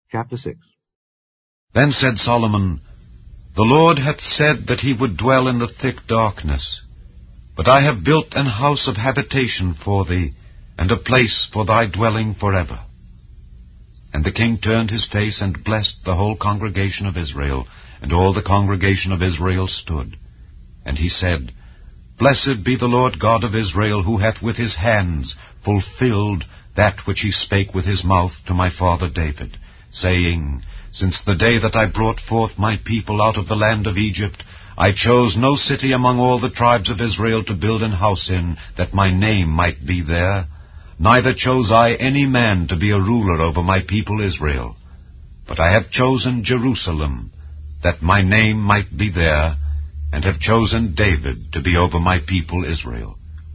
Chapter 6. Then said Solomon, The Lord hath said that he would dwell in the thick darkness. But I have built an house of habitation for thee, and a place for thy dwelling forever. And the king turned his face and blessed the whole congregation of Israel, and all the congregation of Israel stood. And he said, Blessed be the Lord God of Israel, who hath with his hands fulfilled that which he spake with his mouth to my father David, saying, Since the day that I brought forth my people out of the land of Egypt, I chose no city among all the tribes of Israel to build an house in, that my name might be there. Neither chose I any man to be a ruler over my people Israel. But I have chosen Jerusalem, that my name might be there, and have chosen David to be over my people Israel.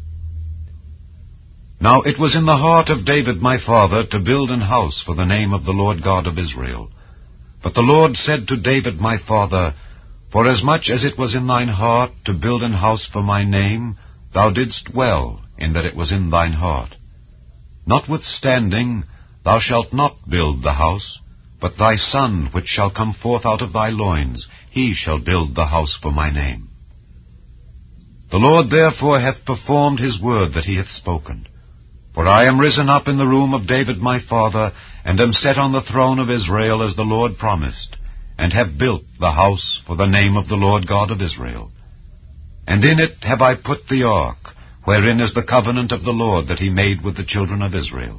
Now it was in the heart of David my father to build an house for the name of the Lord God of Israel. But the Lord said to David my father, Forasmuch as it was in thine heart to build an house for my name, thou didst well in that it was in thine heart. Notwithstanding, thou shalt not build the house, but thy son which shall come forth out of thy loins, he shall build the house for my name. The Lord therefore hath performed his word that he hath spoken. For I am risen up in the room of David my father, and am set on the throne of Israel as the Lord promised, and have built the house for the name of the Lord God of Israel. And in it have I put the ark, wherein is the covenant of the Lord that he made with the children of Israel.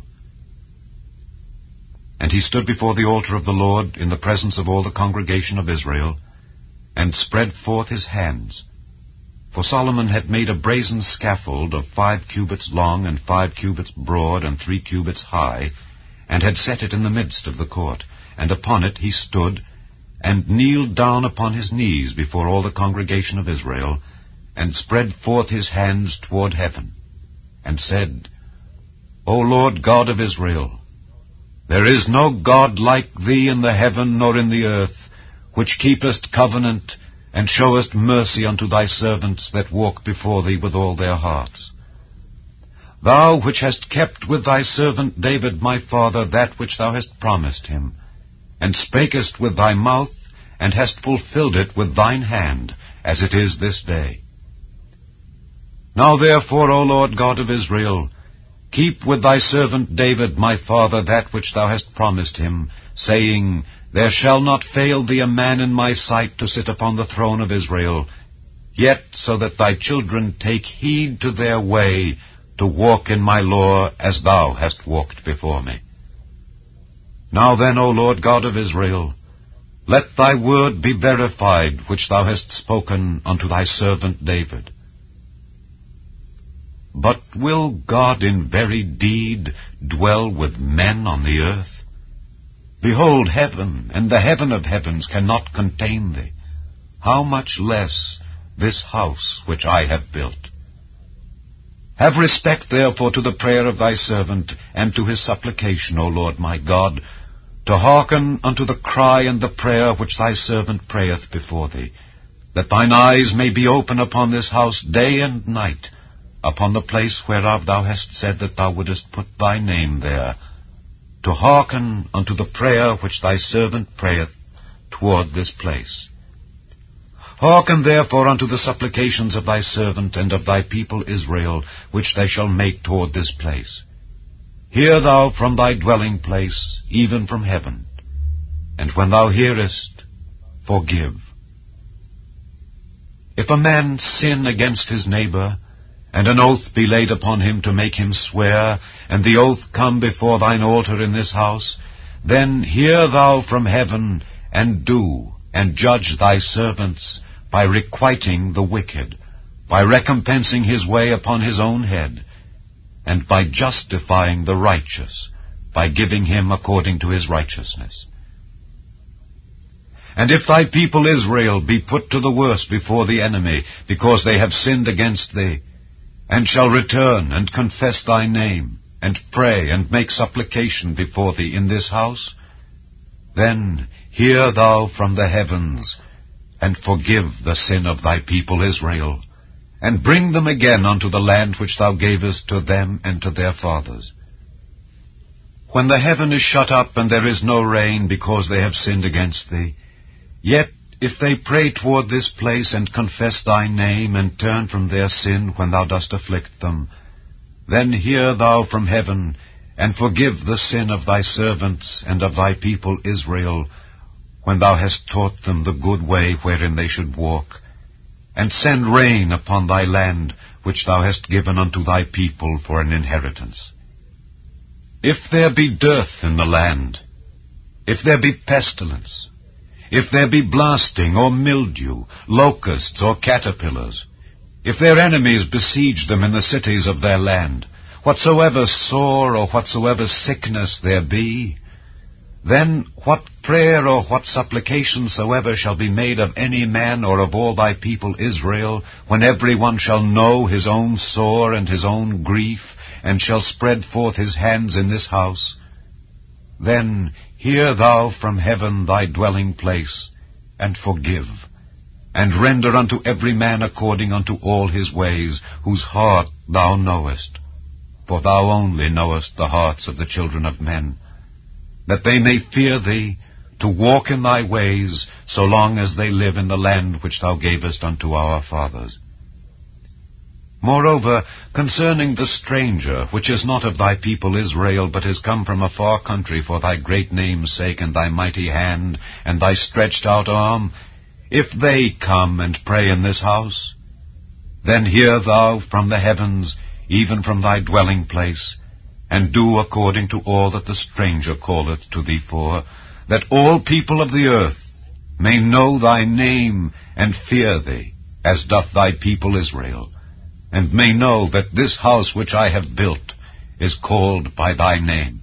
And he stood before the altar of the Lord in the presence of all the congregation of Israel, and spread forth his hands. For Solomon had made a brazen scaffold of 5 cubits long, and 5 cubits broad, and 3 cubits high, and had set it in the midst of the court. And upon it he stood, and kneeled down upon his knees before all the congregation of Israel, and spread forth his hands toward heaven, and said, O Lord God of Israel, there is no God like thee in the heaven nor in the earth, which keepest covenant, and showest mercy unto thy servants that walk before thee with all their hearts. Thou which hast kept with thy servant David my father that which thou hast promised him, and spakest with thy mouth, and hast fulfilled it with thine hand, as it is this day. Now therefore, O Lord God of Israel, keep with thy servant David my father that which thou hast promised him, saying, There shall not fail thee a man in my sight to sit upon the throne of Israel, yet so that thy children take heed to their way, to walk in my law as thou hast walked before me. Now then, O Lord God of Israel, let thy word be verified, which thou hast spoken unto thy servant David. But will God in very deed dwell with men on the earth? Behold, heaven and the heaven of heavens cannot contain thee. How much less this house which I have built? Have respect therefore to the prayer of thy servant, and to his supplication, O Lord my God, to hearken unto the cry and the prayer which thy servant prayeth before thee, that thine eyes may be open upon this house day and night, upon the place whereof thou hast said that thou wouldest put thy name there, to hearken unto the prayer which thy servant prayeth toward this place. Hearken therefore unto the supplications of thy servant and of thy people Israel, which they shall make toward this place. Hear thou from thy dwelling place, even from heaven, and when thou hearest, forgive. If a man sin against his neighbor, and an oath be laid upon him to make him swear, and the oath come before thine altar in this house, then hear thou from heaven, and do, and judge thy servants, by requiting the wicked, by recompensing his way upon his own head, and by justifying the righteous, by giving him according to his righteousness. And if thy people Israel be put to the worse before the enemy, because they have sinned against thee, and shall return and confess thy name, and pray and make supplication before thee in this house, then hear thou from the heavens, and forgive the sin of thy people Israel, and bring them again unto the land which thou gavest to them and to their fathers. when the heaven is shut up and there is no rain because they have sinned against thee, yet if they pray toward this place and confess thy name and turn from their sin when thou dost afflict them, then hear thou from heaven and forgive the sin of thy servants and of thy people Israel, when thou hast taught them the good way wherein they should walk, and send rain upon thy land, which thou hast given unto thy people for an inheritance. If there be dearth in the land, if there be pestilence, if there be blasting or mildew, locusts or caterpillars, if their enemies besiege them in the cities of their land, whatsoever sore or whatsoever sickness there be, then what prayer or what supplication soever shall be made of any man or of all thy people Israel, when every one shall know his own sore and his own grief, and shall spread forth his hands in this house, then hear thou from heaven thy dwelling place, and forgive, and render unto every man according unto all his ways, whose heart thou knowest. For thou only knowest the hearts of the children of men, that they may fear thee, to walk in thy ways, so long as they live in the land which thou gavest unto our fathers. Moreover, concerning the stranger, which is not of thy people Israel, but is come from a far country for thy great name's sake, and thy mighty hand, and thy stretched out arm, if they come and pray in this house, then hear thou from the heavens, even from thy dwelling place, and do according to all that the stranger calleth to thee for, that all people of the earth may know thy name and fear thee, as doth thy people Israel, and may know that this house which I have built is called by thy name.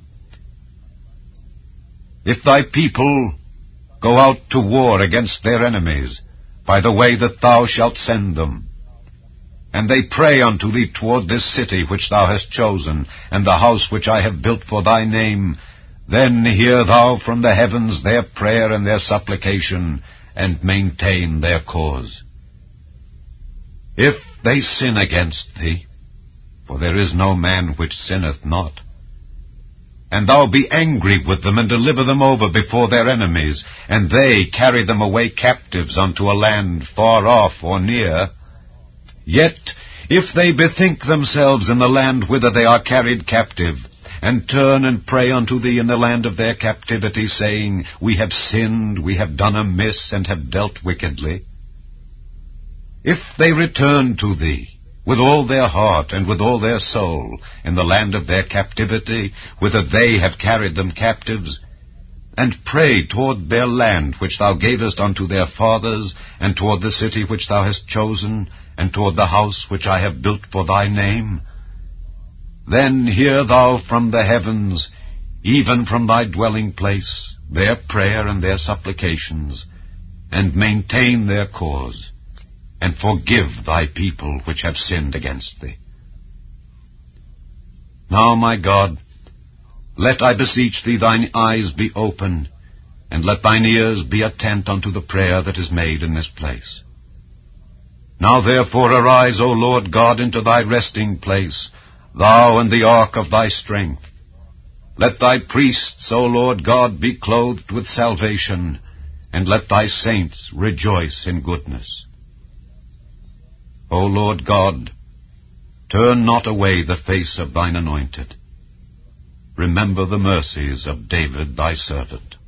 If thy people go out to war against their enemies, by the way that thou shalt send them, and they pray unto thee toward this city which thou hast chosen, and the house which I have built for thy name, then hear thou from the heavens their prayer and their supplication, and maintain their cause. If they sin against thee, for there is no man which sinneth not, and thou be angry with them, and deliver them over before their enemies, and they carry them away captives unto a land far off or near, yet if they bethink themselves in the land whither they are carried captive, and turn and pray unto thee in the land of their captivity, saying, We have sinned, we have done amiss, and have dealt wickedly, if they return to thee with all their heart and with all their soul in the land of their captivity, whither they have carried them captives, and pray toward their land which thou gavest unto their fathers, and toward the city which thou hast chosen, and toward the house which I have built for thy name, then hear thou from the heavens, even from thy dwelling place, their prayer and their supplications, and maintain their cause, and forgive thy people which have sinned against thee. Now, my God, let, I beseech thee, thine eyes be open, and let thine ears be attent unto the prayer that is made in this place. Now therefore arise, O Lord God, into thy resting place, thou and the ark of thy strength. Let thy priests, O Lord God, be clothed with salvation, and let thy saints rejoice in goodness. O Lord God, turn not away the face of thine anointed. Remember the mercies of David thy servant.